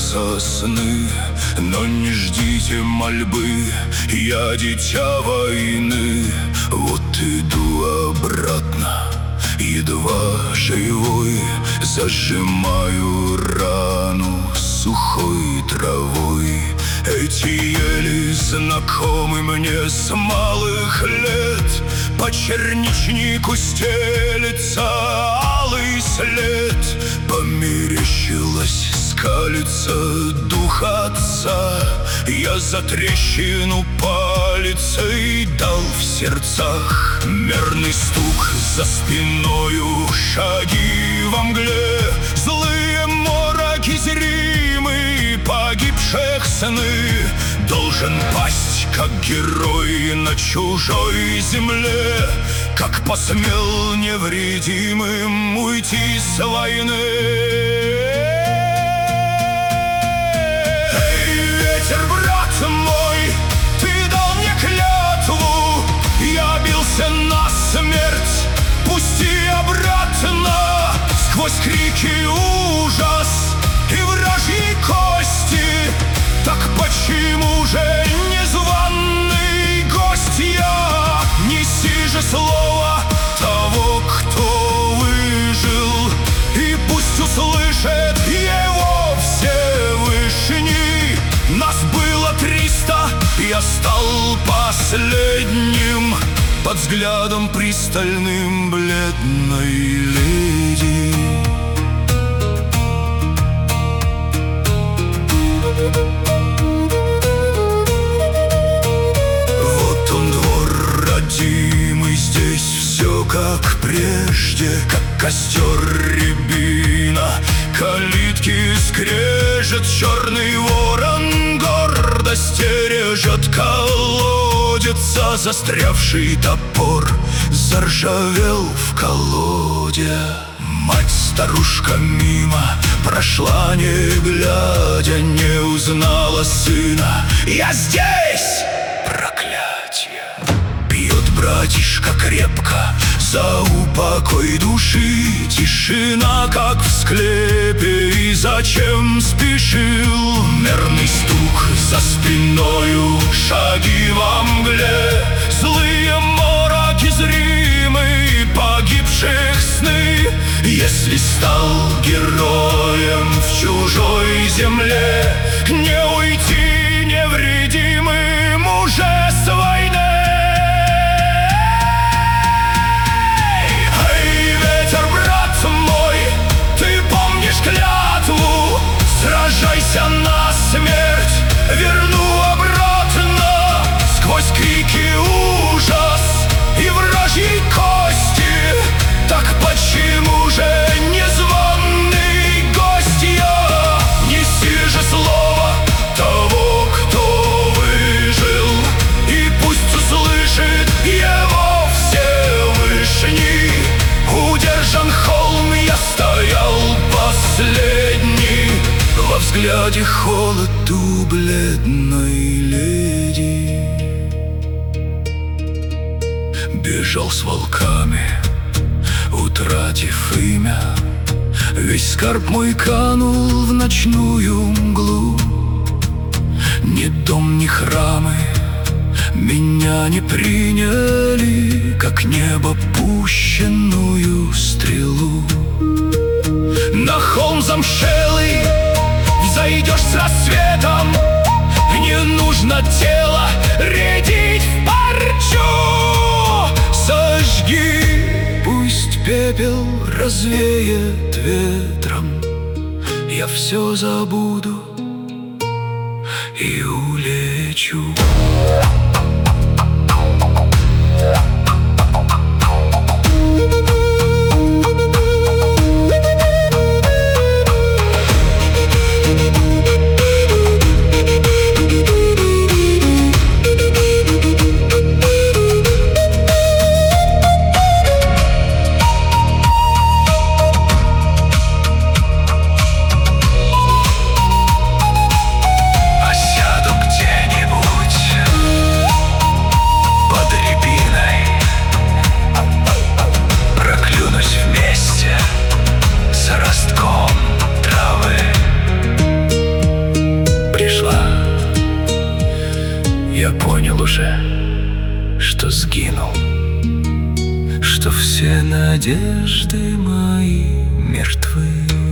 снятся сны, но не ждите мольбы, я дитя войны. Вот иду обратно, едва живой, зажимаю рану сухой травой. Эти ели знакомы мне с малых лет, по черничнику стелется алый след. Померещилось, скалится дух отца, я за трещину палицей дал в сердцах. Мерный стук за спиною, шаги во мгле, злые мороки зримы погибших сны. Должен пасть, как герой на чужой земле, как посмел невредимым уйти с войны. Эй, ветер, брат мой, ты дал мне клятву, я бился насмерть, пусти обратно. Сквозь крики ужас и вражьи кости, так почему же незваный гость я? Неси же слово того, кто выжил, и пусть услышит его Всевышний. Нас было 300, я стал последним, под взглядом пристальным бледной леди. Вот он, двор родимый, здесь все как прежде, как костер рябина, калитки скрежет, черный ворон гордо стережет, колодец, застрявший топор заржавел в колоде. Мать-старушка мимо прошла, не глядя, не узнала сына. Я здесь! Проклятье! Пьет братишка крепко за упокой души. Тишина, как в склепе, и зачем спешил? Мерный стук за спиною, шаги во мгле, злые мороки зримы погибших сны. Если стал героем в чужой земле, не уйти невредимым уже с войны. Эй, ветер, брат мой, ты помнишь клятву? Сражайся насмерть, верну обратно. Сквозь крики ужас и вражьи кости, так почему же незваный гость я? Неси же слово того, кто выжил, и пусть услышит его Всевышний. Удержан холм, я стоял последний, во взгляде холод у бледной леди. Бежал с волками, утратив имя, весь скарб мой канул в ночную мглу. Ни дом, ни храмы меня не приняли, как небо пущенную стрелу. На холм замшелый взойдешь с рассветом, не нужно тело рядить в парчу. Сожги, пусть пепел развеет ветром, я все забуду и улечу. Осяду где-нибудь Я понял уже, что сгинул, что все надежды мои мертвы.